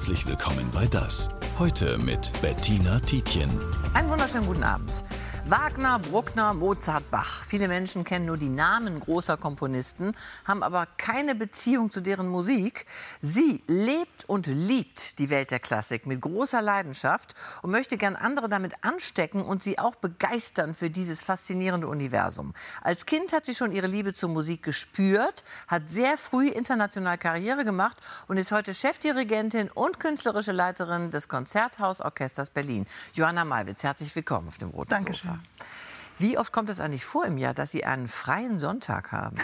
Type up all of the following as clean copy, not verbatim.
Herzlich willkommen bei Das. Heute mit Bettina Tietjen. Einen wunderschönen guten Abend. Wagner, Bruckner, Mozart, Bach. Viele Menschen kennen nur die Namen großer Komponisten, haben aber keine Beziehung zu deren Musik. Sie lebt und liebt die Welt der Klassik mit großer Leidenschaft und möchte gern andere damit anstecken und sie auch begeistern für dieses faszinierende Universum. Als Kind hat sie schon ihre Liebe zur Musik gespürt, hat sehr früh international Karriere gemacht und ist heute Chefdirigentin und künstlerische Leiterin des Konzerthausorchesters Berlin. Johanna Malwitz, herzlich willkommen auf dem roten Dankeschön. Sofa. Wie oft kommt es eigentlich vor im Jahr, dass Sie einen freien Sonntag haben?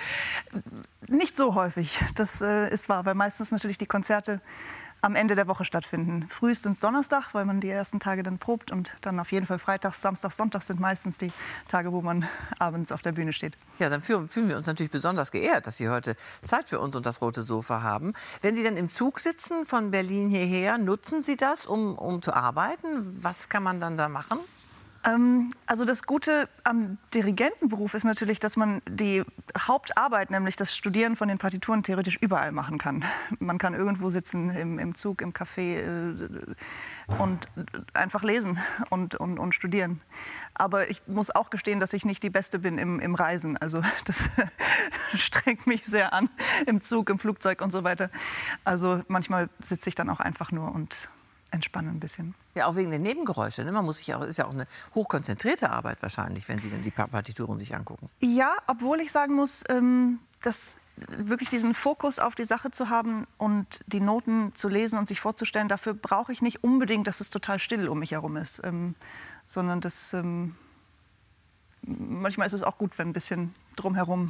Nicht so häufig, das ist wahr, weil meistens natürlich die Konzerte am Ende der Woche stattfinden. Frühestens Donnerstag, weil man die ersten Tage dann probt und dann auf jeden Fall Freitags, Samstags, Sonntags sind meistens die Tage, wo man abends auf der Bühne steht. Ja, dann fühlen wir uns natürlich besonders geehrt, dass Sie heute Zeit für uns und das rote Sofa haben. Wenn Sie dann im Zug sitzen von Berlin hierher, nutzen Sie das, um zu arbeiten? Was kann man dann da machen? Also das Gute am Dirigentenberuf ist natürlich, dass man die Hauptarbeit, nämlich das Studieren von den Partituren, theoretisch überall machen kann. Man kann irgendwo sitzen, im Zug, im Café und einfach lesen und studieren. Aber ich muss auch gestehen, dass ich nicht die Beste bin im Reisen. Also das strengt mich sehr an, im Zug, im Flugzeug und so weiter. Also manchmal sitze ich dann auch einfach nur und entspanne ein bisschen. Ja, auch wegen der Geräusche. Ne? Man muss sich auch, ist ja auch eine hochkonzentrierte Arbeit wahrscheinlich, wenn Sie dann die Partituren sich angucken. Ja, obwohl ich sagen muss, dass wirklich diesen Fokus auf die Sache zu haben und die Noten zu lesen und sich vorzustellen, dafür brauche ich nicht unbedingt, dass es total still um mich herum ist, sondern das, manchmal ist es auch gut, wenn ein bisschen drumherum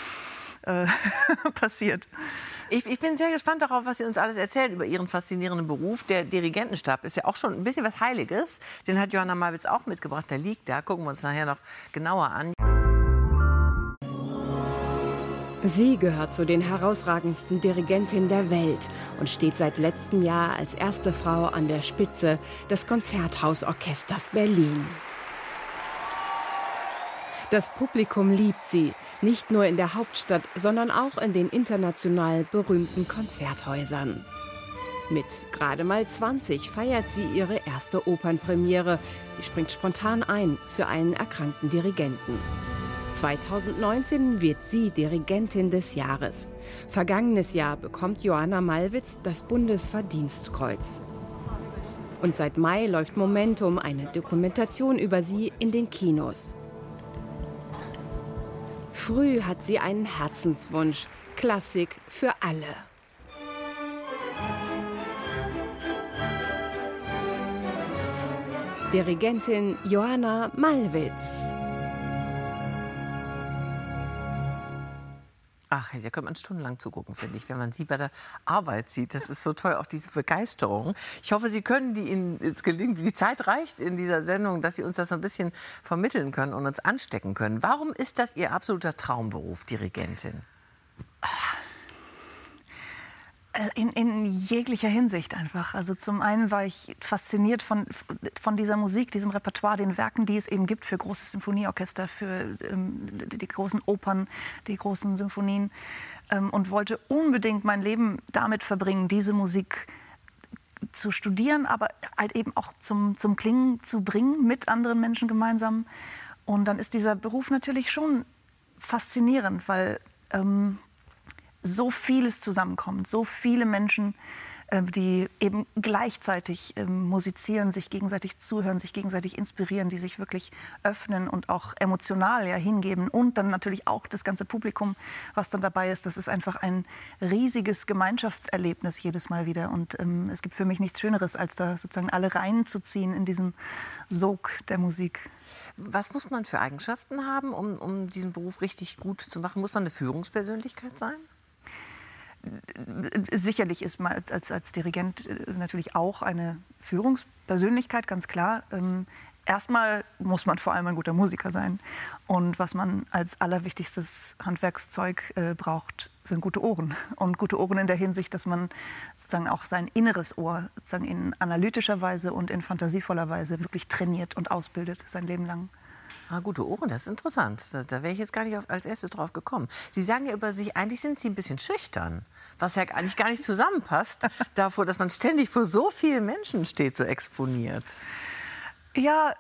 passiert. Ich bin sehr gespannt darauf, was Sie uns alles erzählen über Ihren faszinierenden Beruf. Der Dirigentenstab ist ja auch schon ein bisschen was Heiliges. Den hat Johanna Malwitz auch mitgebracht. Der liegt da. Gucken wir uns nachher noch genauer an. Sie gehört zu den herausragendsten Dirigentinnen der Welt und steht seit letztem Jahr als erste Frau an der Spitze des Konzerthausorchesters Berlin. Das Publikum liebt sie, nicht nur in der Hauptstadt, sondern auch in den international berühmten Konzerthäusern. Mit gerade mal 20 feiert sie ihre erste Opernpremiere. Sie springt spontan ein für einen erkrankten Dirigenten. 2019 wird sie Dirigentin des Jahres. Vergangenes Jahr bekommt Johanna Malwitz das Bundesverdienstkreuz. Und seit Mai läuft Momentum, eine Dokumentation über sie, in den Kinos. Früh hat sie einen Herzenswunsch: Klassik für alle. Dirigentin Johanna Malwitz. Ach, da könnte man stundenlang zugucken, finde ich, wenn man sie bei der Arbeit sieht. Das ist so toll, auch diese Begeisterung. Ich hoffe, Sie können es gelingt, wie die Zeit reicht in dieser Sendung, dass Sie uns das so ein bisschen vermitteln können und uns anstecken können. Warum ist das Ihr absoluter Traumberuf, Dirigentin? In jeglicher Hinsicht einfach. Also zum einen war ich fasziniert von dieser Musik, diesem Repertoire, den Werken, die es eben gibt für großes Symphonieorchester, für die großen Opern, die großen Symphonien, und wollte unbedingt mein Leben damit verbringen, diese Musik zu studieren, aber halt eben auch zum Klingen zu bringen, mit anderen Menschen gemeinsam. Und dann ist dieser Beruf natürlich schon faszinierend, weil so vieles zusammenkommt, so viele Menschen, die eben gleichzeitig musizieren, sich gegenseitig zuhören, sich gegenseitig inspirieren, die sich wirklich öffnen und auch emotional hingeben. Und dann natürlich auch das ganze Publikum, was dann dabei ist. Das ist einfach ein riesiges Gemeinschaftserlebnis jedes Mal wieder. Und es gibt für mich nichts Schöneres, als da sozusagen alle reinzuziehen in diesen Sog der Musik. Was muss man für Eigenschaften haben, um diesen Beruf richtig gut zu machen? Muss man eine Führungspersönlichkeit sein? Sicherlich ist man als Dirigent natürlich auch eine Führungspersönlichkeit, ganz klar. Erstmal muss man vor allem ein guter Musiker sein. Und was man als allerwichtigstes Handwerkszeug braucht, sind gute Ohren. Und gute Ohren in der Hinsicht, dass man sozusagen auch sein inneres Ohr sozusagen in analytischer Weise und in fantasievoller Weise wirklich trainiert und ausbildet sein Leben lang. Ah, gute Ohren, das ist interessant. Da wäre ich jetzt gar nicht als erstes drauf gekommen. Sie sagen ja über sich, eigentlich sind Sie ein bisschen schüchtern, was ja eigentlich gar nicht zusammenpasst, davor, dass man ständig vor so vielen Menschen steht, so exponiert. Ja,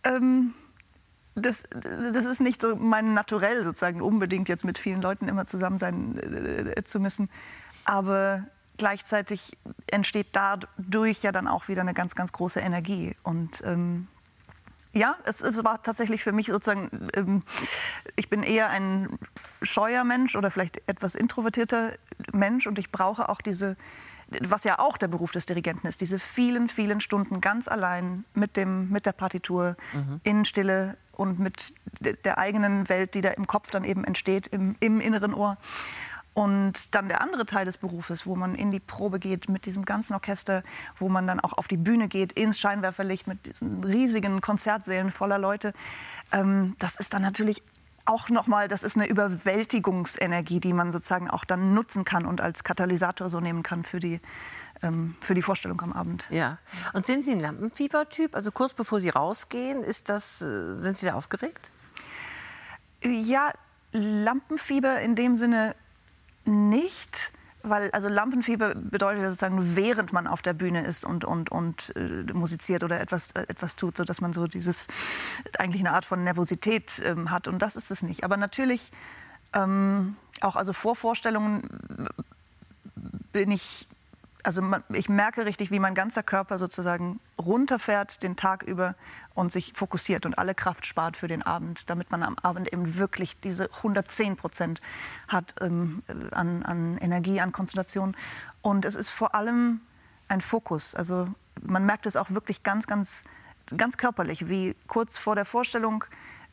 das ist nicht so mein Naturell, sozusagen, unbedingt jetzt mit vielen Leuten immer zusammen sein zu müssen. Aber gleichzeitig entsteht dadurch ja dann auch wieder eine ganz, ganz große Energie. Und ja, es war tatsächlich für mich sozusagen, ich bin eher ein scheuer Mensch oder vielleicht etwas introvertierter Mensch und ich brauche auch was ja auch der Beruf des Dirigenten ist, diese vielen, vielen Stunden ganz allein mit der Partitur in Stille und mit der eigenen Welt, die da im Kopf dann eben entsteht, im inneren Ohr. Und dann der andere Teil des Berufes, wo man in die Probe geht mit diesem ganzen Orchester, wo man dann auch auf die Bühne geht, ins Scheinwerferlicht mit diesen riesigen Konzertsälen voller Leute. Das ist dann natürlich auch nochmal, das ist eine Überwältigungsenergie, die man sozusagen auch dann nutzen kann und als Katalysator so nehmen kann für die Vorstellung am Abend. Ja. Und sind Sie ein Lampenfieber-Typ? Also kurz bevor Sie rausgehen, sind Sie da aufgeregt? Ja, Lampenfieber in dem Sinne nicht, weil also Lampenfieber bedeutet ja sozusagen, während man auf der Bühne ist und musiziert oder etwas tut, so dass man so eigentlich eine Art von Nervosität hat, und das ist es nicht. Aber natürlich auch also vor Vorstellungen ich merke richtig, wie mein ganzer Körper sozusagen runterfährt den Tag über und sich fokussiert und alle Kraft spart für den Abend, damit man am Abend eben wirklich diese 110% hat an Energie, an Konzentration. Und es ist vor allem ein Fokus. Also man merkt es auch wirklich ganz, ganz, ganz körperlich, wie kurz vor der Vorstellung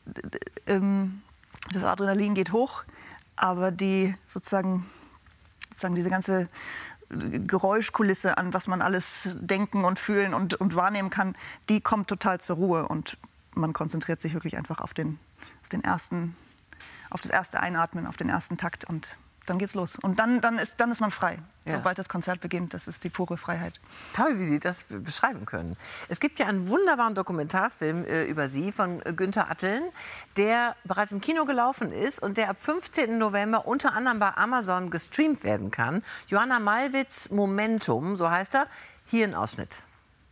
das Adrenalin geht hoch, aber sozusagen diese ganze Geräuschkulisse, an was man alles denken und fühlen und wahrnehmen kann, die kommt total zur Ruhe und man konzentriert sich wirklich einfach auf das erste Einatmen, auf den ersten Takt und dann geht's los. Und dann ist man frei. Ja. Sobald das Konzert beginnt, das ist die pure Freiheit. Toll, wie Sie das beschreiben können. Es gibt ja einen wunderbaren Dokumentarfilm über Sie von Günther Atteln, der bereits im Kino gelaufen ist und der ab 15. November unter anderem bei Amazon gestreamt werden kann. Johanna Malwitz, Momentum, so heißt er. Hier ein Ausschnitt.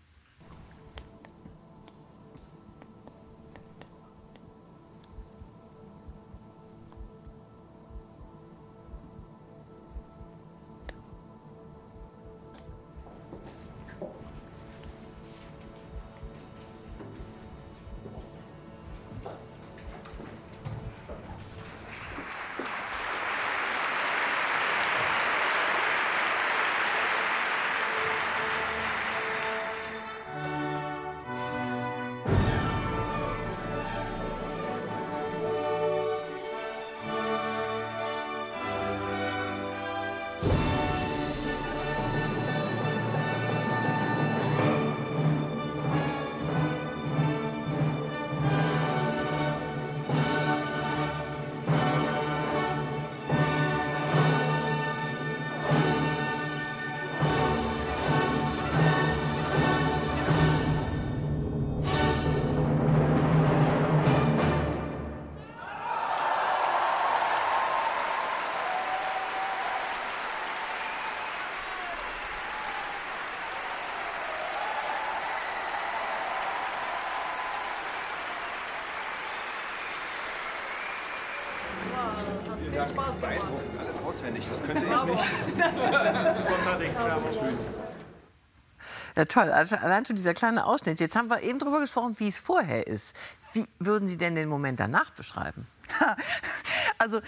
Beeindruckend, alles auswendig, das könnte ich nicht. Großartig, bravo. Ja, toll, also allein schon dieser kleine Ausschnitt. Jetzt haben wir eben darüber gesprochen, wie es vorher ist. Wie würden Sie denn den Moment danach beschreiben? Also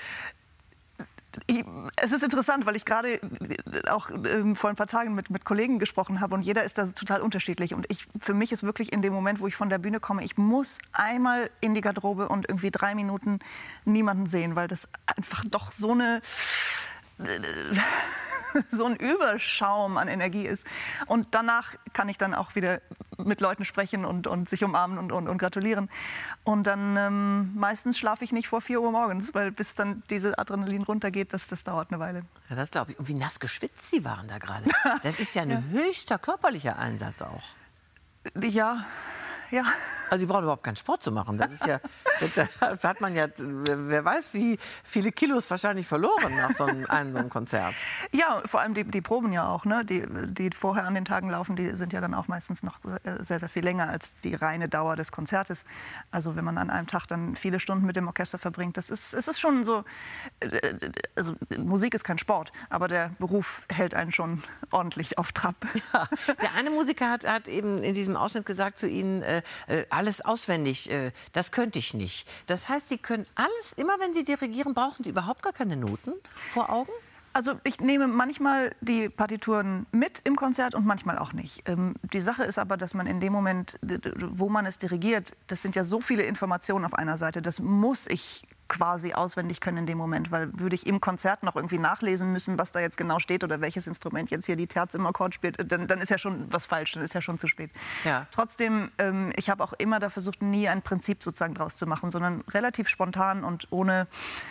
es ist interessant, weil ich gerade auch vor ein paar Tagen mit Kollegen gesprochen habe und jeder ist da total unterschiedlich. Und für mich ist wirklich in dem Moment, wo ich von der Bühne komme, ich muss einmal in die Garderobe und irgendwie 3 Minuten niemanden sehen, weil das einfach doch so ein Überschaum an Energie ist. Und danach kann ich dann auch wieder mit Leuten sprechen und sich umarmen und gratulieren. Und dann meistens schlafe ich nicht vor 4 Uhr morgens, weil bis dann diese Adrenalin runtergeht, das dauert eine Weile. Ja, das glaube ich. Und wie nass geschwitzt Sie waren da gerade. Das ist ja ein höchster körperlicher Einsatz auch. Ja, ja. Also Sie brauchen überhaupt keinen Sport zu machen. Das ist ja, da hat man ja, wer weiß, wie viele Kilos wahrscheinlich verloren nach so einem Konzert. Ja, vor allem die Proben ja auch, ne? Die vorher an den Tagen laufen, die sind ja dann auch meistens noch sehr, sehr viel länger als die reine Dauer des Konzertes. Also wenn man an einem Tag dann viele Stunden mit dem Orchester verbringt, es ist schon so, also Musik ist kein Sport, aber der Beruf hält einen schon ordentlich auf Trab. Ja, der eine Musiker hat eben in diesem Ausschnitt gesagt zu Ihnen, alles auswendig, das könnte ich nicht. Das heißt, Sie können alles, immer wenn Sie dirigieren, brauchen Sie überhaupt gar keine Noten vor Augen? Also ich nehme manchmal die Partituren mit im Konzert und manchmal auch nicht. Die Sache ist aber, dass man in dem Moment, wo man es dirigiert, das sind ja so viele Informationen auf einer Seite, das muss ich quasi auswendig können in dem Moment, weil würde ich im Konzert noch irgendwie nachlesen müssen, was da jetzt genau steht oder welches Instrument jetzt hier die Terz im Akkord spielt, dann ist ja schon was falsch, dann ist ja schon zu spät. Ja. Trotzdem, ich habe auch immer da versucht, nie ein Prinzip sozusagen draus zu machen, sondern relativ spontan und ohne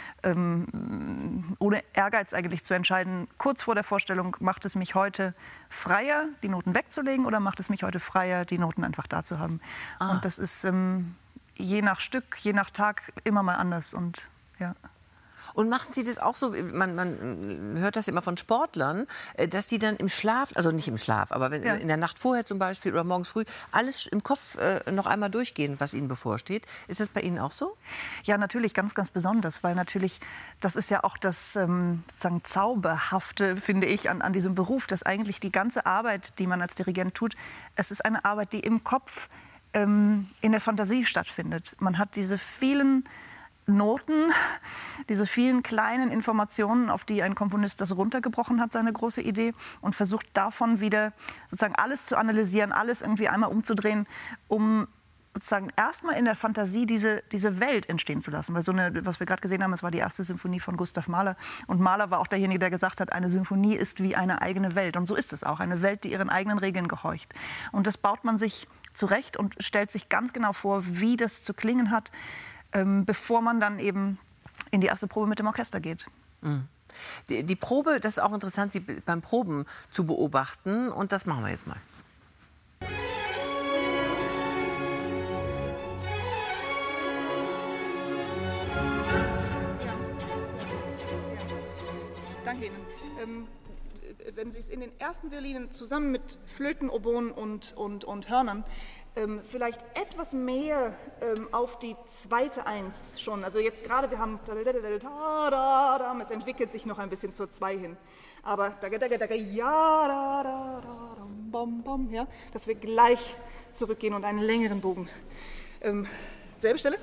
Ehrgeiz eigentlich zu entscheiden, kurz vor der Vorstellung, macht es mich heute freier, die Noten wegzulegen oder macht es mich heute freier, die Noten einfach da zu haben. Und das ist je nach Stück, je nach Tag immer mal anders. Und, ja. Und machen Sie das auch so, man hört das immer von Sportlern, dass die dann im Schlaf, also nicht im Schlaf, aber wenn, in der Nacht vorher zum Beispiel oder morgens früh, alles im Kopf noch einmal durchgehen, was ihnen bevorsteht. Ist das bei Ihnen auch so? Ja, natürlich, ganz, ganz besonders, weil natürlich, das ist ja auch das sozusagen Zauberhafte, finde ich, an diesem Beruf, dass eigentlich die ganze Arbeit, die man als Dirigent tut, es ist eine Arbeit, die im Kopf in der Fantasie stattfindet. Man hat diese vielen Noten, diese vielen kleinen Informationen, auf die ein Komponist das runtergebrochen hat, seine große Idee, und versucht davon wieder sozusagen alles zu analysieren, alles irgendwie einmal umzudrehen, um sozusagen erstmal in der Fantasie diese Welt entstehen zu lassen. Weil was wir gerade gesehen haben, es war die erste Symphonie von Gustav Mahler. Und Mahler war auch derjenige, der gesagt hat, eine Symphonie ist wie eine eigene Welt. Und so ist es auch, eine Welt, die ihren eigenen Regeln gehorcht. Und das baut man sich zurecht und stellt sich ganz genau vor, wie das zu klingen hat, bevor man dann eben in die erste Probe mit dem Orchester geht. Die Probe, das ist auch interessant, Sie beim Proben zu beobachten. Und das machen wir jetzt mal. Danke Ihnen. Wenn Sie es in den ersten Violinen zusammen mit Flöten, Oboen und Hörnern vielleicht etwas mehr auf die zweite Eins schon, also jetzt gerade, wir haben, es entwickelt sich noch ein bisschen zur Zwei hin, aber ja, dass wir gleich zurückgehen und einen längeren Bogen. Selbe Stelle.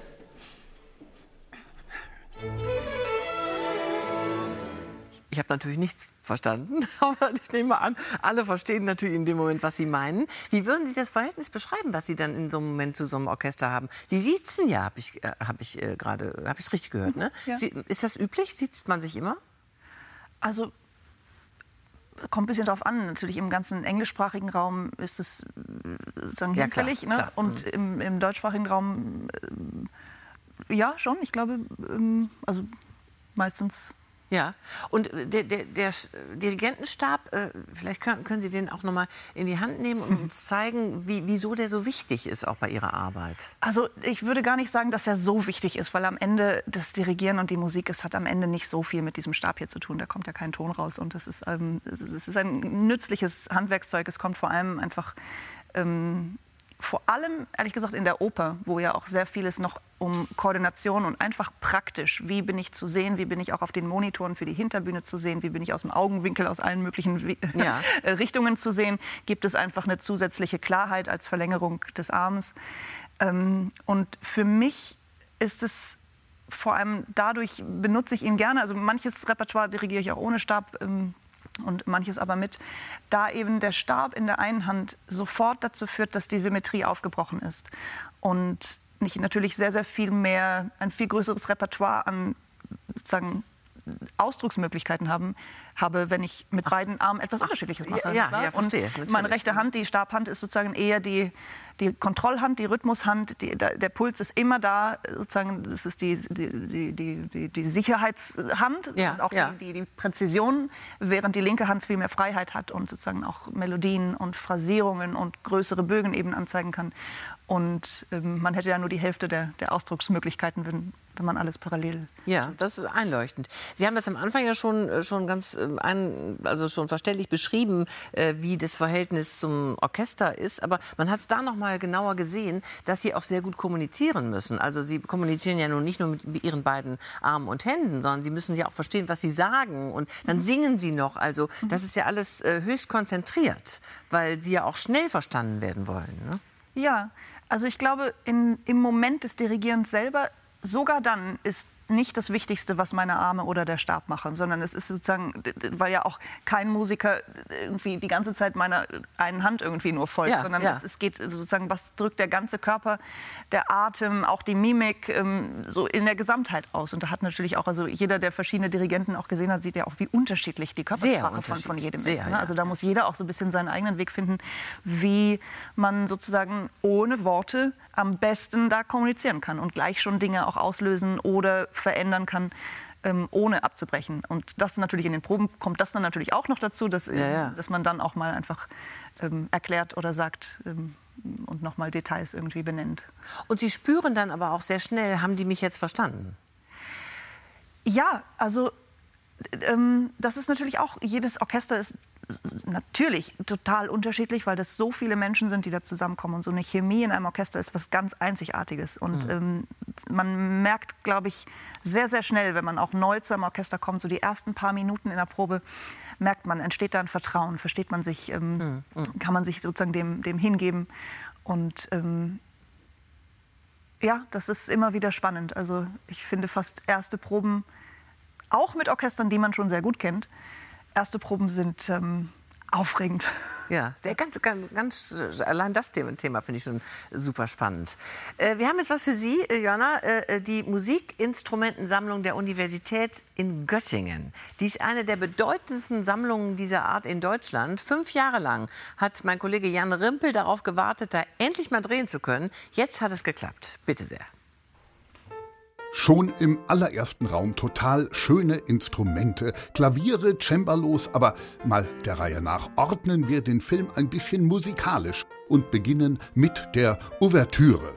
Ich habe natürlich nichts verstanden, aber ich nehme an, alle verstehen natürlich in dem Moment, was Sie meinen. Wie würden Sie das Verhältnis beschreiben, was Sie dann in so einem Moment zu so einem Orchester haben? Sie sitzen ja, habe ich es richtig gehört, ne? Ja. Ist das üblich? Sitzt man sich immer? Also kommt ein bisschen darauf an. Natürlich im ganzen englischsprachigen Raum ist es sozusagen hinfällig, klar, ne? klar. Und im deutschsprachigen Raum ja schon. Ich glaube, also meistens. Ja, und der Dirigentenstab, vielleicht können Sie den auch noch mal in die Hand nehmen und uns zeigen, wieso der so wichtig ist, auch bei Ihrer Arbeit. Also ich würde gar nicht sagen, dass er so wichtig ist, weil am Ende das Dirigieren und die Musik, es hat am Ende nicht so viel mit diesem Stab hier zu tun. Da kommt ja kein Ton raus und es ist ein nützliches Handwerkszeug. Es kommt vor allem einfach, vor allem, ehrlich gesagt, in der Oper, wo ja auch sehr vieles noch um Koordination und einfach praktisch, wie bin ich zu sehen, wie bin ich auch auf den Monitoren für die Hinterbühne zu sehen, wie bin ich aus dem Augenwinkel, aus allen möglichen Richtungen zu sehen, gibt es einfach eine zusätzliche Klarheit als Verlängerung des Arms. Und für mich ist es vor allem dadurch, benutze ich ihn gerne, also manches Repertoire dirigiere ich auch ohne Stab, und manches aber mit, da eben der Stab in der einen Hand sofort dazu führt, dass die Symmetrie aufgebrochen ist. Und ich natürlich sehr, sehr viel mehr, ein viel größeres Repertoire an sozusagen Ausdrucksmöglichkeiten habe, wenn ich mit beiden Armen etwas Unterschiedliches mache. Ja, verstehe. Und meine rechte Hand, die Stabhand, ist sozusagen eher die Kontrollhand, die Rhythmushand, der Puls ist immer da, sozusagen, das ist die Sicherheitshand, und auch die Präzision, während die linke Hand viel mehr Freiheit hat und sozusagen auch Melodien und Phrasierungen und größere Bögen eben anzeigen kann. Und man hätte ja nur die Hälfte der Ausdrucksmöglichkeiten, wenn man alles parallel. Ja, das ist einleuchtend. Sie haben das am Anfang ja schon ganz schon verständlich beschrieben, wie das Verhältnis zum Orchester ist. Aber man hat es da noch mal genauer gesehen, dass Sie auch sehr gut kommunizieren müssen. Also Sie kommunizieren ja nun nicht nur mit Ihren beiden Armen und Händen, sondern Sie müssen ja auch verstehen, was Sie sagen. Und dann singen Sie noch. Also das ist ja alles höchst konzentriert, weil Sie ja auch schnell verstanden werden wollen. Ne? Ja, also ich glaube, im Moment des Dirigierens selber, sogar dann ist nicht das Wichtigste, was meine Arme oder der Stab machen, sondern es ist sozusagen, weil ja auch kein Musiker irgendwie die ganze Zeit meiner einen Hand irgendwie nur folgt, sondern es geht sozusagen, was drückt der ganze Körper, der Atem, auch die Mimik so in der Gesamtheit aus. Und da hat natürlich auch, also jeder, der verschiedene Dirigenten auch gesehen hat, sieht ja auch, wie unterschiedlich die Körpersprache von jedem ist. Ne? Also da muss jeder auch so ein bisschen seinen eigenen Weg finden, wie man sozusagen ohne Worte am besten da kommunizieren kann und gleich schon Dinge auch auslösen oder verändern kann, ohne abzubrechen. Und das natürlich in den Proben kommt das dann natürlich auch noch dazu, dass man dann auch mal einfach erklärt oder sagt und noch mal Details irgendwie benennt. Und Sie spüren dann aber auch sehr schnell, haben die mich jetzt verstanden? Ja, also das ist natürlich auch, jedes Orchester ist natürlich total unterschiedlich, weil das so viele Menschen sind, die da zusammenkommen. Und so eine Chemie in einem Orchester ist was ganz Einzigartiges. Und man merkt, glaube ich, sehr, sehr schnell, wenn man auch neu zu einem Orchester kommt, so die ersten paar Minuten in der Probe, merkt man, entsteht da ein Vertrauen, versteht man sich, kann man sich sozusagen dem hingeben. Und das ist immer wieder spannend. Also ich finde fast erste Proben, auch mit Orchestern, die man schon sehr gut kennt, erste Proben sind aufregend. Ja, ganz allein das Thema finde ich schon super spannend. Wir haben jetzt was für Sie, Jonna, die Musikinstrumentensammlung der Universität in Göttingen. Die ist eine der bedeutendsten Sammlungen dieser Art in Deutschland. 5 Jahre lang hat mein Kollege Jan Rimpel darauf gewartet, da endlich mal drehen zu können. Jetzt hat es geklappt. Bitte sehr. Schon im allerersten Raum total schöne Instrumente, Klaviere, Cembalos, aber mal der Reihe nach ordnen wir den Film ein bisschen musikalisch und beginnen mit der Ouvertüre.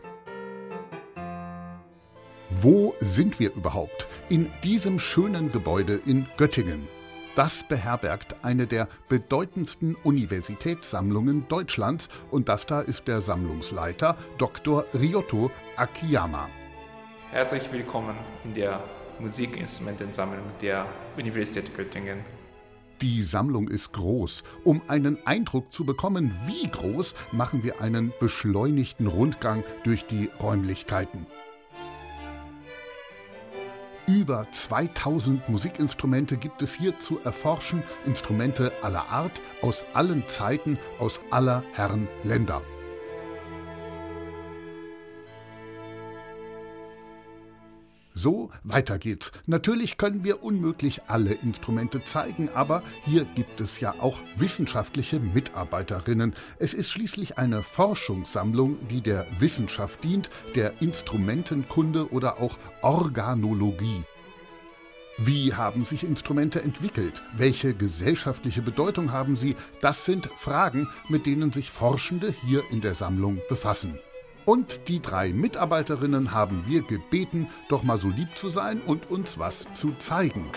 Wo sind wir überhaupt? In diesem schönen Gebäude in Göttingen. Das beherbergt eine der bedeutendsten Universitätssammlungen Deutschlands und das da ist der Sammlungsleiter Dr. Ryoko Akiyama. Herzlich willkommen in der Musikinstrumentensammlung der Universität Göttingen. Die Sammlung ist groß. Um einen Eindruck zu bekommen, wie groß, machen wir einen beschleunigten Rundgang durch die Räumlichkeiten. Über 2000 Musikinstrumente gibt es hier zu erforschen, Instrumente aller Art, aus allen Zeiten, aus aller Herren Länder. So, weiter geht's. Natürlich können wir unmöglich alle Instrumente zeigen, aber hier gibt es ja auch wissenschaftliche Mitarbeiterinnen. Es ist schließlich eine Forschungssammlung, die der Wissenschaft dient, der Instrumentenkunde oder auch Organologie. Wie haben sich Instrumente entwickelt? Welche gesellschaftliche Bedeutung haben sie? Das sind Fragen, mit denen sich Forschende hier in der Sammlung befassen. Und die 3 Mitarbeiterinnen haben wir gebeten, doch mal so lieb zu sein und uns was zu zeigen.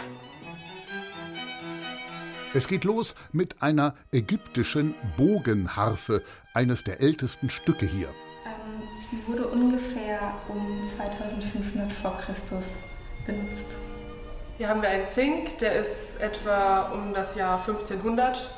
Es geht los mit einer ägyptischen Bogenharfe, eines der ältesten Stücke hier. Die wurde ungefähr um 2500 vor Christus benutzt. Hier haben wir einen Zink, der ist etwa um das Jahr 1500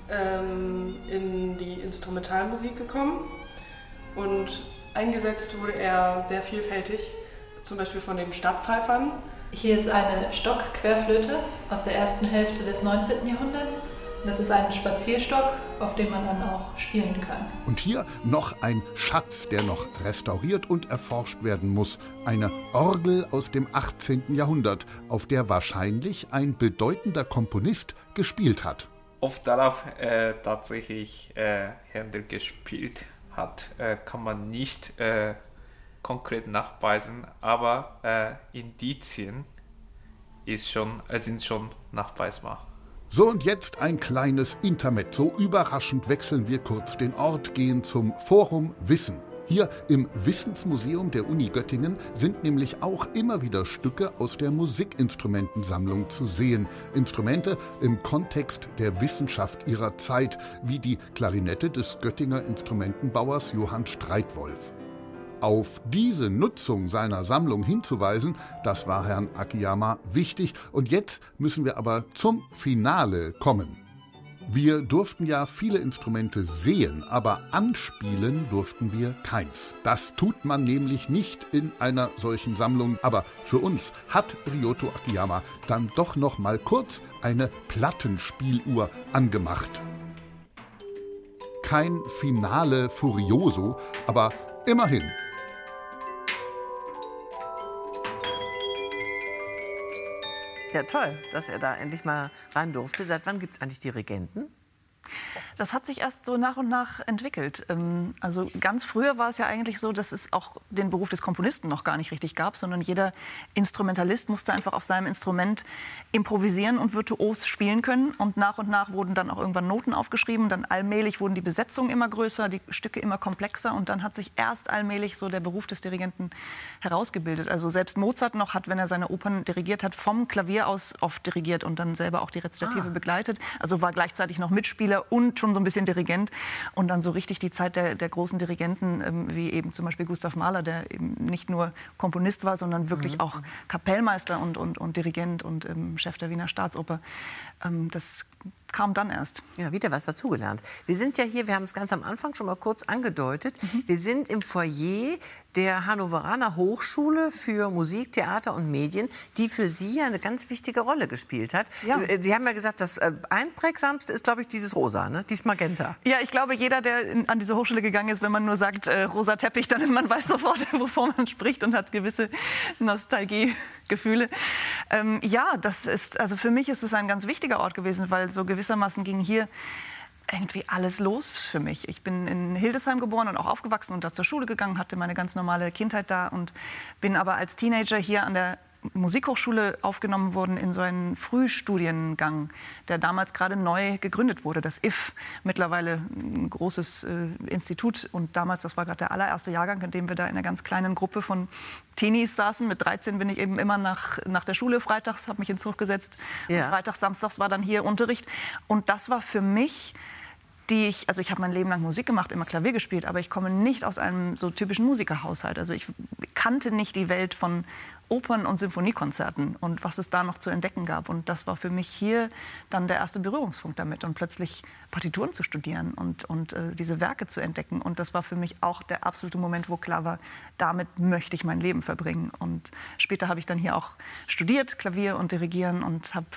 in die Instrumentalmusik gekommen. Und eingesetzt wurde er sehr vielfältig, zum Beispiel von den Stabpfeifern. Hier ist eine Stockquerflöte aus der ersten Hälfte des 19. Jahrhunderts Das ist ein Spazierstock, auf dem man dann auch spielen kann. Und hier noch ein Schatz, der noch restauriert und erforscht werden muss. Eine Orgel aus dem 18. Jahrhundert, auf der wahrscheinlich ein bedeutender Komponist gespielt hat. Ob darauf tatsächlich Händel gespielt hat, kann man nicht konkret nachweisen, aber Indizien sind schon nachweisbar. So, und jetzt ein kleines Intermezzo. Überraschend wechseln wir kurz den Ort, gehen zum Forum Wissen. Hier im Wissensmuseum der Uni Göttingen sind nämlich auch immer wieder Stücke aus der Musikinstrumentensammlung zu sehen. Instrumente im Kontext der Wissenschaft ihrer Zeit, wie die Klarinette des Göttinger Instrumentenbauers Johann Streitwolf. Auf diese Nutzung seiner Sammlung hinzuweisen, das war Herrn Akiyama wichtig. Und jetzt müssen wir aber zum Finale kommen. Wir durften ja viele Instrumente sehen, aber anspielen durften wir keins. Das tut man nämlich nicht in einer solchen Sammlung. Aber für uns hat Ryōto Akiyama dann doch noch mal kurz eine Plattenspieluhr angemacht. Kein Finale Furioso, aber immerhin. Ja, toll, dass er da endlich mal rein durfte. Seit wann gibt es eigentlich Dirigenten? Das hat sich erst so nach und nach entwickelt. Also ganz früher war es ja eigentlich so, dass es auch den Beruf des Komponisten noch gar nicht richtig gab, sondern jeder Instrumentalist musste einfach auf seinem Instrument improvisieren und virtuos spielen können. Und nach wurden dann auch irgendwann Noten aufgeschrieben. Dann allmählich wurden die Besetzungen immer größer, die Stücke immer komplexer. Und dann hat sich erst allmählich so der Beruf des Dirigenten herausgebildet. Also selbst Mozart noch hat, wenn er seine Opern dirigiert hat, vom Klavier aus oft dirigiert und dann selber auch die Rezitative begleitet. Also war gleichzeitig noch Mitspieler und schon so ein bisschen Dirigent. Und dann so richtig die Zeit der großen Dirigenten, wie eben zum Beispiel Gustav Mahler, der eben nicht nur Komponist war, sondern wirklich auch Kapellmeister und Dirigent und Chef der Wiener Staatsoper. Das kam dann erst. Ja, wieder was dazugelernt. Wir sind ja hier, wir haben es ganz am Anfang schon mal kurz angedeutet, wir sind im Foyer der Hannoveraner Hochschule für Musik, Theater und Medien, die für Sie ja eine ganz wichtige Rolle gespielt hat. Ja. Sie haben ja gesagt, das einprägsamste ist, glaube ich, dieses Rosa, ne? Dieses Magenta. Ja, ich glaube, jeder, der an diese Hochschule gegangen ist, wenn man nur sagt, rosa Teppich, dann man weiß sofort, wovon man spricht und hat gewisse Nostalgiegefühle. Ja, das ist, also für mich ist es ein ganz wichtiger Ort gewesen, weil so gewissermaßen ging hier irgendwie alles los für mich. Ich bin in Hildesheim geboren und auch aufgewachsen und da zur Schule gegangen, hatte meine ganz normale Kindheit da und bin aber als Teenager hier an der Musikhochschule aufgenommen worden in so einen Frühstudiengang, der damals gerade neu gegründet wurde, das IF, mittlerweile ein großes Institut. Und damals, das war gerade der allererste Jahrgang, in dem wir da in einer ganz kleinen Gruppe von Teenies saßen. Mit 13 bin ich eben immer nach der Schule freitags, habe mich ins Zug gesetzt. Ja. Und freitags, samstags war dann hier Unterricht. Und das war für mich... ich habe mein Leben lang Musik gemacht, immer Klavier gespielt, aber ich komme nicht aus einem so typischen Musikerhaushalt. Also ich kannte nicht die Welt von Opern- und Sinfoniekonzerten und was es da noch zu entdecken gab. Und das war für mich hier dann der erste Berührungspunkt damit und plötzlich Partituren zu studieren und diese Werke zu entdecken. Und das war für mich auch der absolute Moment, wo klar war, damit möchte ich mein Leben verbringen. Und später habe ich dann hier auch studiert, Klavier und Dirigieren und habe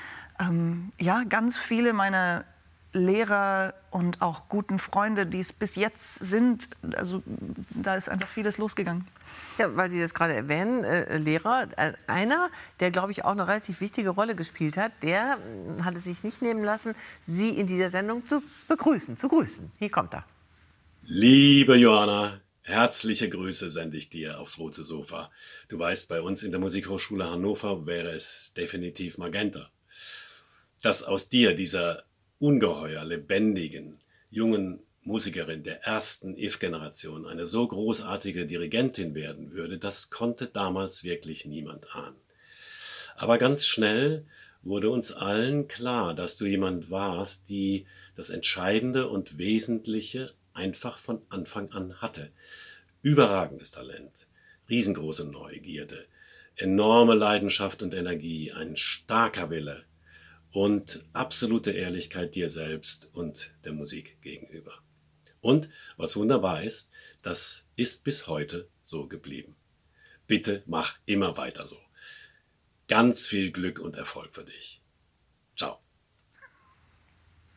ganz viele meiner Lehrer und auch guten Freunde, die es bis jetzt sind, also da ist einfach vieles losgegangen. Ja, weil Sie das gerade erwähnen, Lehrer, einer, der, glaube ich, auch eine relativ wichtige Rolle gespielt hat, der hat es sich nicht nehmen lassen, Sie in dieser Sendung zu grüßen. Hier kommt er. Liebe Johanna, herzliche Grüße sende ich dir aufs rote Sofa. Du weißt, bei uns in der Musikhochschule Hannover wäre es definitiv Magenta. Dass aus dir, dieser ungeheuer lebendigen, jungen Musikerin der ersten IF-Generation eine so großartige Dirigentin werden würde, das konnte damals wirklich niemand ahnen. Aber ganz schnell wurde uns allen klar, dass du jemand warst, die das Entscheidende und Wesentliche einfach von Anfang an hatte. Überragendes Talent, riesengroße Neugierde, enorme Leidenschaft und Energie, ein starker Wille und absolute Ehrlichkeit dir selbst und der Musik gegenüber. Und was wunderbar ist, das ist bis heute so geblieben. Bitte mach immer weiter so. Ganz viel Glück und Erfolg für dich. Ciao.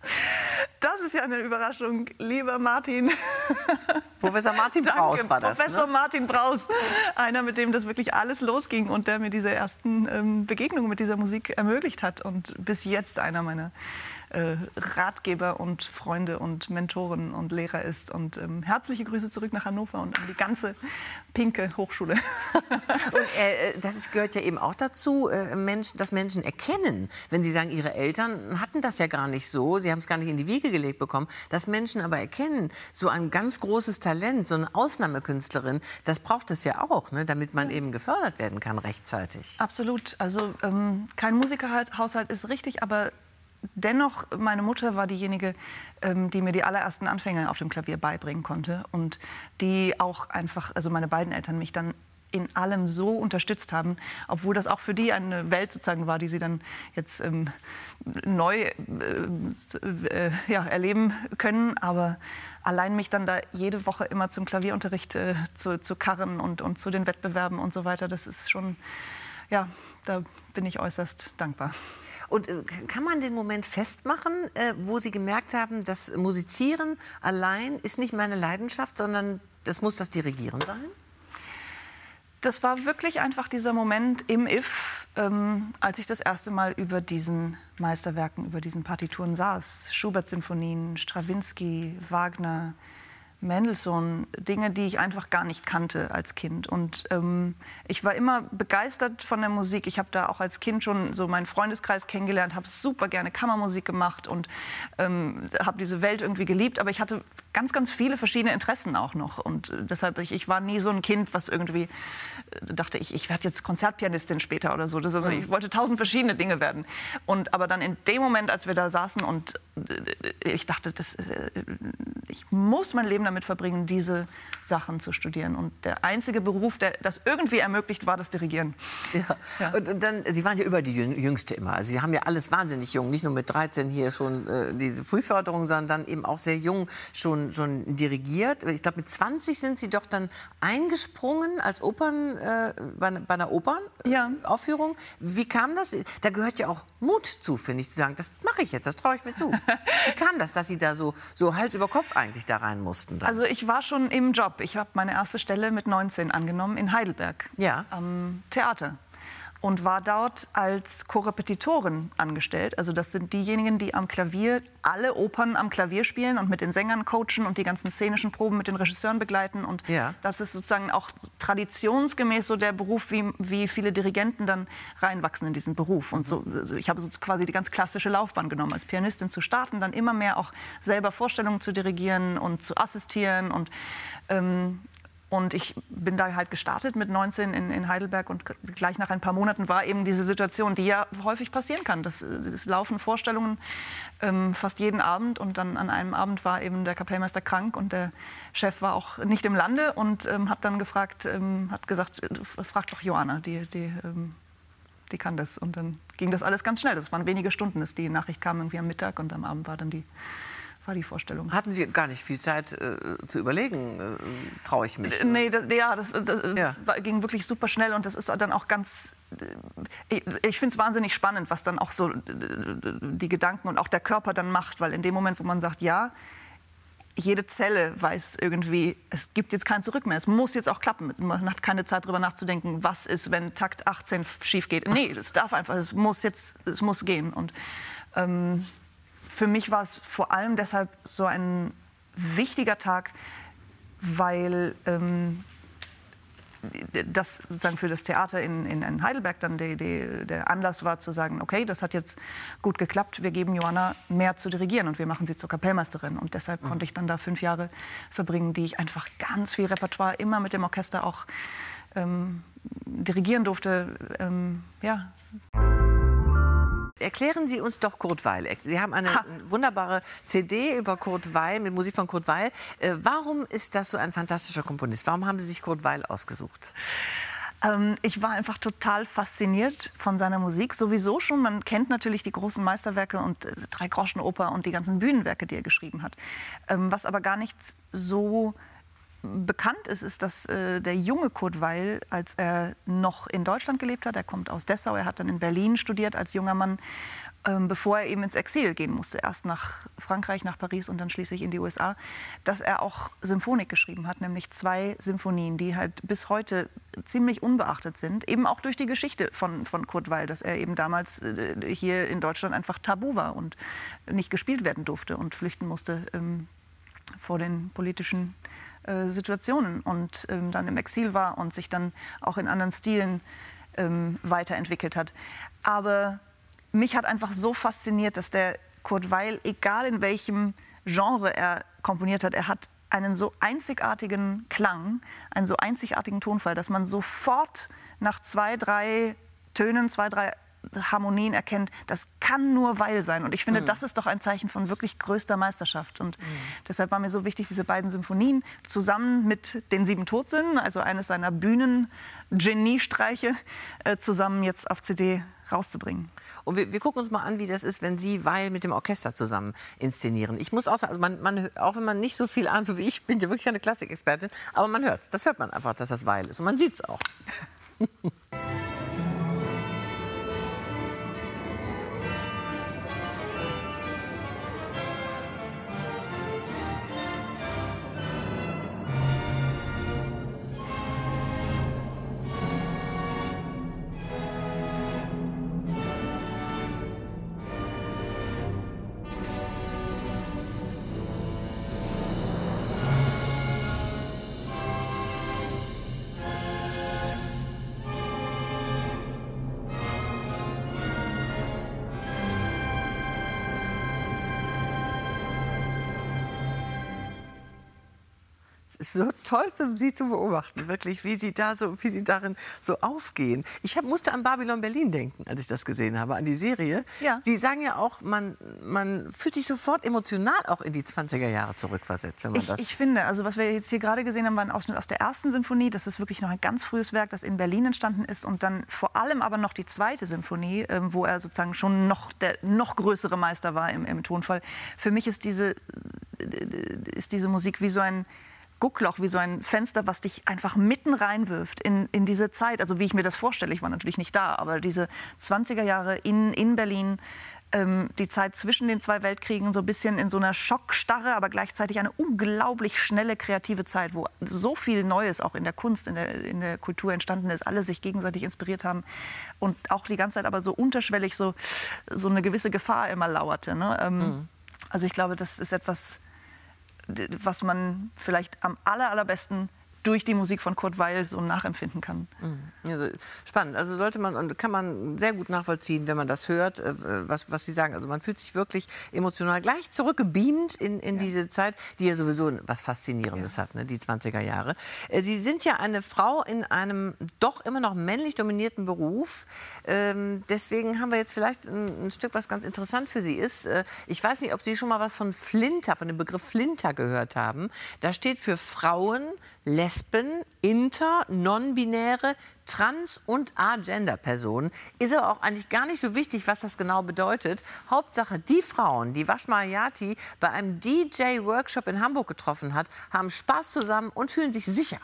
Das ist ja eine Überraschung, lieber Martin. Professor Martin Braus war das. Professor Martin Braus, einer, mit dem das wirklich alles losging und der mir diese ersten Begegnungen mit dieser Musik ermöglicht hat und bis jetzt einer meiner Ratgeber und Freunde und Mentoren und Lehrer ist. Und herzliche Grüße zurück nach Hannover und an die ganze pinke Hochschule. Und das gehört ja eben auch dazu, dass Menschen erkennen, wenn sie sagen, ihre Eltern hatten das ja gar nicht so, sie haben es gar nicht in die Wiege gelegt bekommen, dass Menschen aber erkennen, so ein ganz großes Talent, so eine Ausnahmekünstlerin, das braucht es ja auch, ne, damit man eben gefördert werden kann rechtzeitig. Absolut. Also kein Musikerhaushalt ist richtig, aber dennoch, meine Mutter war diejenige, die mir die allerersten Anfänge auf dem Klavier beibringen konnte und die auch einfach, also meine beiden Eltern mich dann in allem so unterstützt haben, obwohl das auch für die eine Welt sozusagen war, die sie dann jetzt neu erleben können. Aber allein mich dann da jede Woche immer zum Klavierunterricht zu karren und zu den Wettbewerben und so weiter, das ist schon, ja, da bin ich äußerst dankbar. Und kann man den Moment festmachen, wo Sie gemerkt haben, das Musizieren allein ist nicht meine Leidenschaft, sondern das muss das Dirigieren sein? Das war wirklich einfach dieser Moment im IF, als ich das erste Mal über diesen Meisterwerken, über diesen Partituren saß. Schubert-Sinfonien, Strawinsky, Wagner, Mendelssohn, Dinge, die ich einfach gar nicht kannte als Kind. Und ich war immer begeistert von der Musik. Ich habe da auch als Kind schon so meinen Freundeskreis kennengelernt, habe super gerne Kammermusik gemacht und habe diese Welt irgendwie geliebt. Aber ich hatte ganz, ganz viele verschiedene Interessen auch noch. Und deshalb, ich war nie so ein Kind, was irgendwie dachte, ich werde jetzt Konzertpianistin später oder so. Also ich wollte 1000 verschiedene Dinge werden. Aber dann in dem Moment, als wir da saßen und ich dachte, ich muss mein Leben damit verbringen, diese Sachen zu studieren. Und der einzige Beruf, der das irgendwie ermöglicht, war das Dirigieren. Ja. Und dann, Sie waren ja über die Jüngste immer. Also Sie haben ja alles wahnsinnig jung, nicht nur mit 13 hier schon diese Frühförderung, sondern dann eben auch sehr jung schon dirigiert. Ich glaube, mit 20 sind Sie doch dann eingesprungen als bei einer Opernaufführung. Wie kam das? Da gehört ja auch Mut zu, finde ich, zu sagen, das mache ich jetzt, das traue ich mir zu. Wie kam das, dass Sie da so Hals über Kopf eigentlich da rein mussten? Dann? Also ich war schon im Job. Ich habe meine erste Stelle mit 19 angenommen in Heidelberg am Theater und war dort als Korrepetitorin angestellt. Also das sind diejenigen, die am Klavier alle Opern am Klavier spielen und mit den Sängern coachen und die ganzen szenischen Proben mit den Regisseuren begleiten. Und das ist sozusagen auch traditionsgemäß so der Beruf, wie viele Dirigenten dann reinwachsen in diesen Beruf. Und so, also ich habe so quasi die ganz klassische Laufbahn genommen, als Pianistin zu starten, dann immer mehr auch selber Vorstellungen zu dirigieren und zu assistieren und ich bin da halt gestartet mit 19 in Heidelberg und gleich nach ein paar Monaten war eben diese Situation, die ja häufig passieren kann. Das laufen Vorstellungen fast jeden Abend und dann an einem Abend war eben der Kapellmeister krank und der Chef war auch nicht im Lande und hat dann hat gesagt, frag doch Joanna, die kann das. Und dann ging das alles ganz schnell. Das waren wenige Stunden, die Nachricht kam irgendwie am Mittag und am Abend war dann die Vorstellung. Hatten Sie gar nicht viel Zeit zu überlegen, traue ich mich? Nee, das ging wirklich super schnell und das ist dann auch ganz, ich finde es wahnsinnig spannend, was dann auch so die Gedanken und auch der Körper dann macht, weil in dem Moment, wo man sagt, ja, jede Zelle weiß irgendwie, es gibt jetzt kein Zurück mehr, es muss jetzt auch klappen. Man hat keine Zeit, darüber nachzudenken, was ist, wenn Takt 18 schief geht. Nee, es darf einfach, es muss gehen. Und für mich war es vor allem deshalb so ein wichtiger Tag, weil das sozusagen für das Theater in Heidelberg dann der Anlass war zu sagen, okay, das hat jetzt gut geklappt, wir geben Joanna mehr zu dirigieren und wir machen sie zur Kapellmeisterin. Und deshalb konnte ich dann da 5 Jahre verbringen, die ich einfach ganz viel Repertoire immer mit dem Orchester auch dirigieren durfte. Erklären Sie uns doch Kurt Weill. Sie haben eine wunderbare CD über Kurt Weill, mit Musik von Kurt Weill. Warum ist das so ein fantastischer Komponist? Warum haben Sie sich Kurt Weill ausgesucht? Ich war einfach total fasziniert von seiner Musik. Sowieso schon, man kennt natürlich die großen Meisterwerke und Drei-Groschen-Oper und die ganzen Bühnenwerke, die er geschrieben hat. Was aber gar nicht so bekannt ist, dass der junge Kurt Weill, als er noch in Deutschland gelebt hat, er kommt aus Dessau, er hat dann in Berlin studiert als junger Mann, bevor er eben ins Exil gehen musste, erst nach Frankreich, nach Paris und dann schließlich in die USA, dass er auch Symphonik geschrieben hat, nämlich 2 Symphonien, die halt bis heute ziemlich unbeachtet sind, eben auch durch die Geschichte von Kurt Weill, dass er eben damals hier in Deutschland einfach tabu war und nicht gespielt werden durfte und flüchten musste vor den politischen Situationen und dann im Exil war und sich dann auch in anderen Stilen weiterentwickelt hat. Aber mich hat einfach so fasziniert, dass der Kurt Weill, egal in welchem Genre er komponiert hat, er hat einen so einzigartigen Klang, einen so einzigartigen Tonfall, dass man sofort nach 2, 3 Tönen, 2, 3 Harmonien erkennt, das kann nur Weill sein. Und ich finde, das ist doch ein Zeichen von wirklich größter Meisterschaft. Und deshalb war mir so wichtig, diese beiden Symphonien zusammen mit den 7 Todsünden, also eines seiner Bühnen-Geniestreiche, zusammen jetzt auf CD rauszubringen. Und wir gucken uns mal an, wie das ist, wenn Sie Weill mit dem Orchester zusammen inszenieren. Ich muss auch sagen, also auch wenn man nicht so viel ahnt, so wie ich bin ja wirklich eine Klassikexpertin, aber man hört es. Das hört man einfach, dass das Weill ist. Und man sieht es auch. Es ist so toll, Sie zu beobachten, wirklich, wie Sie darin so aufgehen. Ich musste an Babylon Berlin denken, als ich das gesehen habe, an die Serie. Ja. Sie sagen ja auch, man fühlt sich sofort emotional auch in die 20er Jahre zurückversetzt, wenn man das... Ich finde, also was wir jetzt hier gerade gesehen haben, war ein Ausschnitt aus der ersten Symphonie. Das ist wirklich noch ein ganz frühes Werk, das in Berlin entstanden ist. Und dann vor allem aber noch die zweite Symphonie, wo er sozusagen schon der noch größere Meister war im Tonfall. Für mich ist diese Musik wie so ein Guckloch, wie so ein Fenster, was dich einfach mitten reinwirft in diese Zeit. Also wie ich mir das vorstelle, ich war natürlich nicht da, aber diese 20er Jahre in Berlin, die Zeit zwischen den 2 Weltkriegen, so ein bisschen in so einer Schockstarre, aber gleichzeitig eine unglaublich schnelle kreative Zeit, wo so viel Neues auch in der Kunst, in der Kultur entstanden ist, alle sich gegenseitig inspiriert haben und auch die ganze Zeit aber so unterschwellig so eine gewisse Gefahr immer lauerte. Ne? Also ich glaube, das ist etwas, was man vielleicht am allerbesten durch die Musik von Kurt Weill so nachempfinden kann. Ja, spannend. Also kann man sehr gut nachvollziehen, wenn man das hört, was Sie sagen. Also man fühlt sich wirklich emotional gleich zurückgebeamt in diese Zeit, die ja sowieso was Faszinierendes hat, ne, die 20er Jahre. Sie sind ja eine Frau in einem doch immer noch männlich dominierten Beruf. Deswegen haben wir jetzt vielleicht ein Stück, was ganz interessant für Sie ist. Ich weiß nicht, ob Sie schon mal was von dem Begriff Flinter gehört haben. Da steht für Frauen, Lesben, Inter, Non-Binäre, Trans- und Agender-Personen. Ist aber auch eigentlich gar nicht so wichtig, was das genau bedeutet. Hauptsache, die Frauen, die Washma Hayati bei einem DJ-Workshop in Hamburg getroffen hat, haben Spaß zusammen und fühlen sich sicher.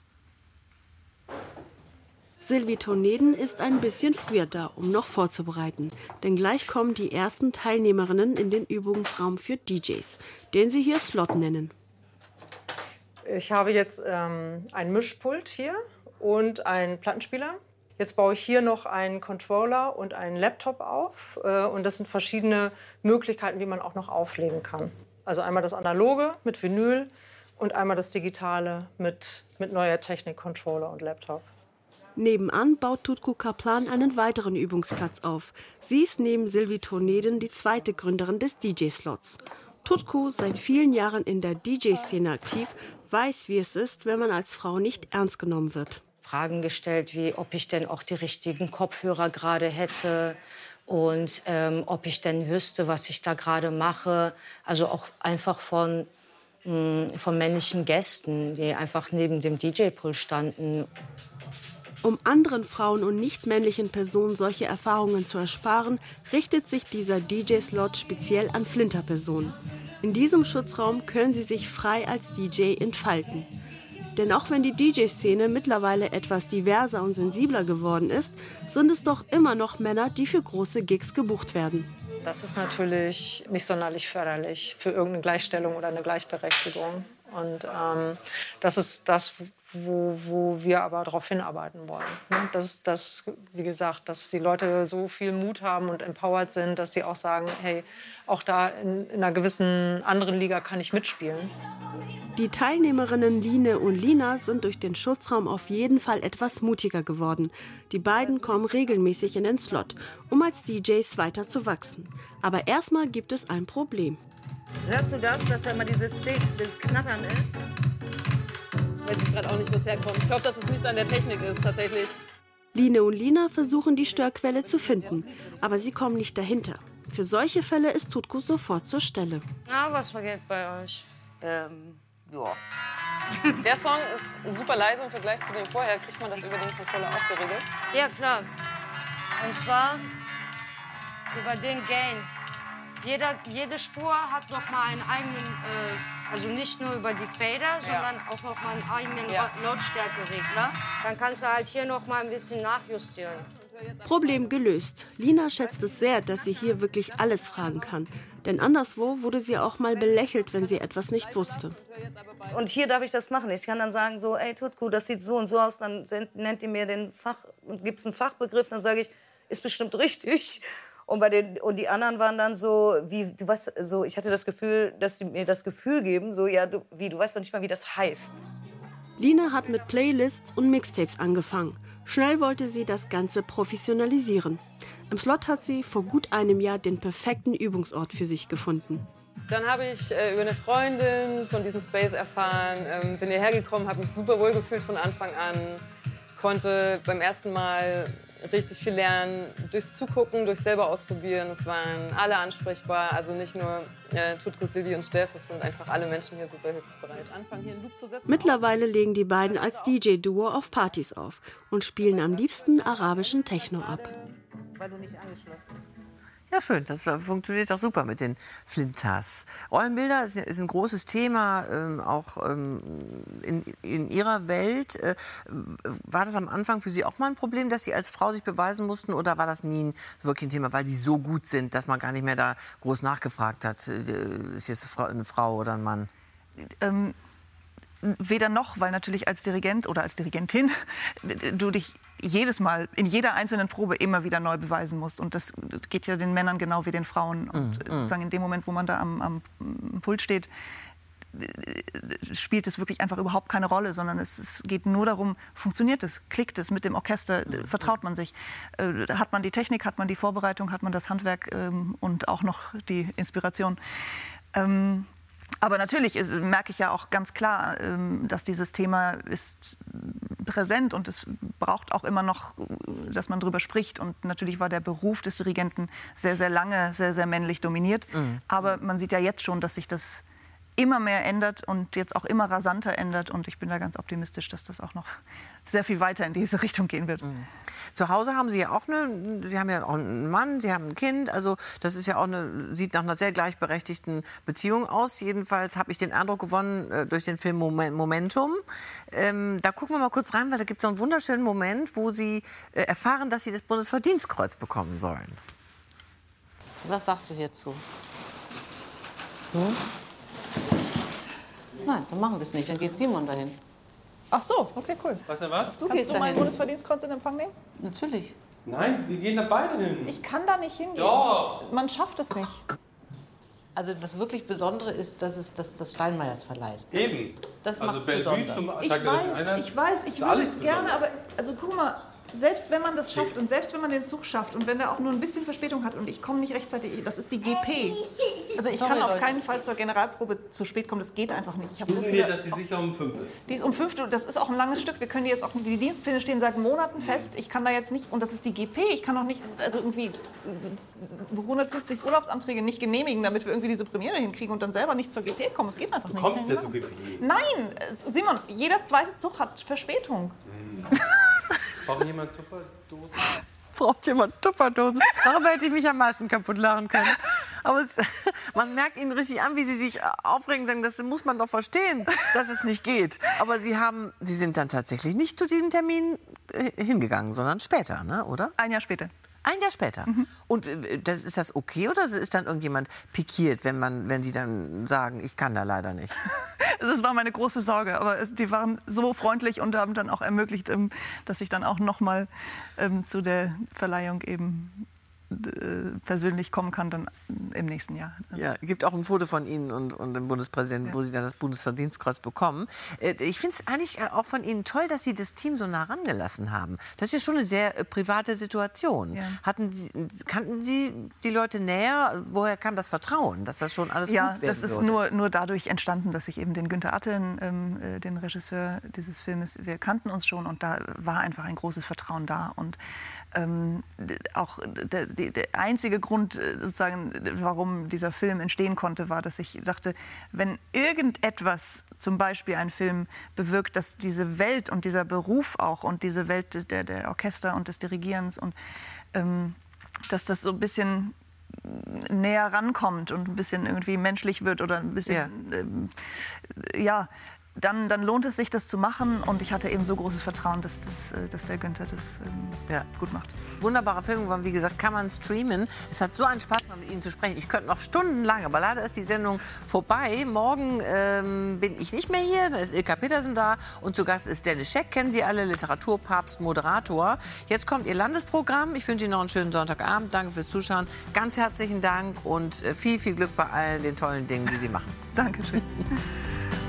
Sylvie Toneden ist ein bisschen früher da, um noch vorzubereiten. Denn gleich kommen die ersten Teilnehmerinnen in den Übungsraum für DJs, den sie hier Slot nennen. Ich habe jetzt ein Mischpult hier und einen Plattenspieler. Jetzt baue ich hier noch einen Controller und einen Laptop auf. Und das sind verschiedene Möglichkeiten, wie man auch noch auflegen kann. Also einmal das Analoge mit Vinyl und einmal das Digitale mit neuer Technik, Controller und Laptop. Nebenan baut Tutku Kaplan einen weiteren Übungsplatz auf. Sie ist neben Sylvie Toneden die zweite Gründerin des DJ-Slots. Tutku, seit vielen Jahren in der DJ-Szene aktiv, weiß, wie es ist, wenn man als Frau nicht ernst genommen wird. Fragen gestellt, wie ob ich denn auch die richtigen Kopfhörer gerade hätte und ob ich denn wüsste, was ich da gerade mache. Also auch einfach von männlichen Gästen, die einfach neben dem DJ-Pult standen. Um anderen Frauen und nicht-männlichen Personen solche Erfahrungen zu ersparen, richtet sich dieser DJ-Slot speziell an Flinterpersonen. In diesem Schutzraum können sie sich frei als DJ entfalten. Denn auch wenn die DJ-Szene mittlerweile etwas diverser und sensibler geworden ist, sind es doch immer noch Männer, die für große Gigs gebucht werden. Das ist natürlich nicht sonderlich förderlich für irgendeine Gleichstellung oder eine Gleichberechtigung. Und das ist das, wo wir aber darauf hinarbeiten wollen. Dass, wie gesagt, dass die Leute so viel Mut haben und empowered sind, dass sie auch sagen, hey, auch da in einer gewissen anderen Liga kann ich mitspielen. Die Teilnehmerinnen Line und Lina sind durch den Schutzraum auf jeden Fall etwas mutiger geworden. Die beiden kommen regelmäßig in den Slot, um als DJs weiter zu wachsen. Aber erstmal gibt es ein Problem. Hörst du das, dass da immer dieses Knattern ist? Weiß ich gerade auch nicht, wo es herkommt. Ich hoffe, dass es nicht an der Technik ist, tatsächlich. Line und Lina versuchen, die Störquelle zu finden, aber sie kommen nicht dahinter. Für solche Fälle ist Tutku sofort zur Stelle. Na, was vergeht bei euch? Ja. Der Song ist super leise im Vergleich zu dem vorher. Kriegt man das über den Controller auch geregelt? Ja, klar. Und zwar über den Gain. Jede Spur hat noch mal einen eigenen, also nicht nur über die Fader, sondern auch noch mal einen eigenen Lautstärkeregler. Dann kannst du halt hier noch mal ein bisschen nachjustieren. Problem gelöst. Lina schätzt es sehr, dass sie hier wirklich alles fragen kann. Denn anderswo wurde sie auch mal belächelt, wenn sie etwas nicht wusste. Und hier darf ich das machen. Ich kann dann sagen, so, ey Tutku, das sieht so und so aus. Dann nennt ihr mir den gibt es einen Fachbegriff, dann sage ich, ist bestimmt richtig. Und die anderen waren dann so, wie, du weißt, so, ich hatte das Gefühl, dass sie mir das Gefühl geben, so, ja, du weißt doch nicht mal, wie das heißt. Lina hat mit Playlists und Mixtapes angefangen. Schnell wollte sie das Ganze professionalisieren. Im Slot hat sie vor gut einem Jahr den perfekten Übungsort für sich gefunden. Dann habe ich über eine Freundin von diesem Space erfahren, bin hierher gekommen, habe mich super wohl gefühlt von Anfang an, konnte beim ersten Mal richtig viel lernen, durchs Zugucken, durch selber ausprobieren. Es waren alle ansprechbar, also nicht nur Tutku, Silvi und Steff, es sind einfach alle Menschen hier super hilfsbereit. Anfangen hier einen Loop zu setzen. Mittlerweile legen die beiden als DJ-Duo auf Partys auf und spielen am liebsten arabischen Techno ab. Weil du nicht angeschlossen bist. Ja, schön. Das funktioniert auch super mit den Flinters. Rollenbilder ist ein großes Thema, auch in Ihrer Welt. War das am Anfang für Sie auch mal ein Problem, dass Sie als Frau sich beweisen mussten? Oder war das nie wirklich ein Thema, weil Sie so gut sind, dass man gar nicht mehr da groß nachgefragt hat? Ist jetzt eine Frau oder ein Mann? Weder noch, weil natürlich als Dirigent oder als Dirigentin du dich jedes Mal in jeder einzelnen Probe immer wieder neu beweisen musst. Und das geht ja den Männern genau wie den Frauen. Und sozusagen in dem Moment, wo man da am Pult steht, spielt es wirklich einfach überhaupt keine Rolle, sondern es geht nur darum, funktioniert es, klickt es mit dem Orchester, vertraut man sich, hat man die Technik, hat man die Vorbereitung, hat man das Handwerk und auch noch die Inspiration. Aber natürlich merke ich ja auch ganz klar, dass dieses Thema ist präsent und es braucht auch immer noch, dass man drüber spricht. Und natürlich war der Beruf des Dirigenten sehr, sehr lange, sehr, sehr männlich dominiert. Aber man sieht ja jetzt schon, dass sich das immer mehr ändert und jetzt auch immer rasanter ändert. Und ich bin da ganz optimistisch, dass das auch noch sehr viel weiter in diese Richtung gehen wird. Zu Hause haben Sie ja auch Sie haben ja auch einen Mann, Sie haben ein Kind. Also das ist ja auch sieht nach einer sehr gleichberechtigten Beziehung aus. Jedenfalls habe ich den Eindruck gewonnen durch den Film Momentum. Da gucken wir mal kurz rein, weil da gibt es so einen wunderschönen Moment, wo Sie erfahren, dass Sie das Bundesverdienstkreuz bekommen sollen. Was sagst du hierzu? Nein, dann machen wir es nicht. Dann geht Simon dahin. Ach so, okay, cool. Was denn was? Du Kannst gehst du mein dahin. Bundesverdienstkreuz in Empfang nehmen? Natürlich. Nein, wir gehen da beide hin. Ich kann da nicht hingehen. Doch. Man schafft es nicht. Also das wirklich Besondere ist, dass es das Steinmeiers verleiht. Eben. Das Also macht es Bellevue besonders. zum Ich Tag der deutschen weiß, Einheit. ich würde es alles gerne, besonders. aber also guck mal, selbst wenn man das schafft und selbst wenn man den Zug schafft und wenn der auch nur ein bisschen Verspätung hat und ich komme nicht rechtzeitig, das ist die GP. Also ich kann auf keinen Fall zur Generalprobe zu spät kommen, das geht einfach nicht. Ich habe Wissen wir, dass die sicher um 5 ist? Die ist um 5, das ist auch ein langes Stück. Wir können die jetzt auch, die Dienstpläne stehen seit Monaten fest. Ich kann da jetzt nicht, und das ist die GP, ich kann auch nicht, also irgendwie 150 Urlaubsanträge nicht genehmigen, damit wir irgendwie diese Premiere hinkriegen und dann selber nicht zur GP kommen. Das geht einfach nicht. Du kommst ja zur GP. Nein, Simon, jeder zweite Zug hat Verspätung. Braucht jemand Tupperdosen? Braucht jemand Tupperdosen? Darüber hätte ich mich am meisten kaputt lachen können. Aber man merkt ihnen richtig an, wie sie sich aufregen, sagen, das muss man doch verstehen, dass es nicht geht. Aber sie sind dann tatsächlich nicht zu diesem Termin hingegangen, sondern später, ne, oder? Ein Jahr später. Ein Jahr später. Und ist das okay oder ist dann irgendjemand pikiert, wenn sie dann sagen, ich kann da leider nicht? Das war meine große Sorge, aber die waren so freundlich und haben dann auch ermöglicht, dass ich dann auch noch mal zu der Verleihung eben persönlich kommen kann dann im nächsten Jahr. Ja, es gibt auch ein Foto von Ihnen und dem Bundespräsidenten, wo Sie dann das Bundesverdienstkreuz bekommen. Ich finde es eigentlich auch von Ihnen toll, dass Sie das Team so nah rangelassen haben. Das ist ja schon eine sehr private Situation. Ja. Kannten Sie die Leute näher? Woher kam das Vertrauen, dass das schon alles gut werden würde? Ja, das ist nur dadurch entstanden, dass ich eben den Günther Atteln, den Regisseur dieses Filmes, wir kannten uns schon und da war einfach ein großes Vertrauen da. Und auch der einzige Grund, sozusagen, warum dieser Film entstehen konnte, war, dass ich dachte, wenn irgendetwas, zum Beispiel ein Film, bewirkt, dass diese Welt und dieser Beruf auch und diese Welt der Orchester und des Dirigierens und dass das so ein bisschen näher rankommt und ein bisschen irgendwie menschlich wird oder ein bisschen, dann lohnt es sich, das zu machen. Und ich hatte eben so großes Vertrauen, dass der Günther das gut macht. Wunderbarer Film, wie gesagt, kann man streamen. Es hat so einen Spaß, mit Ihnen zu sprechen. Ich könnte noch stundenlang, aber leider ist die Sendung vorbei. Morgen bin ich nicht mehr hier, da ist Ilka Petersen da. Und zu Gast ist Dennis Scheck, kennen Sie alle, Literaturpapst, Moderator. Jetzt kommt Ihr Landesprogramm. Ich wünsche Ihnen noch einen schönen Sonntagabend. Danke fürs Zuschauen. Ganz herzlichen Dank und viel, viel Glück bei allen den tollen Dingen, die Sie machen. Dankeschön.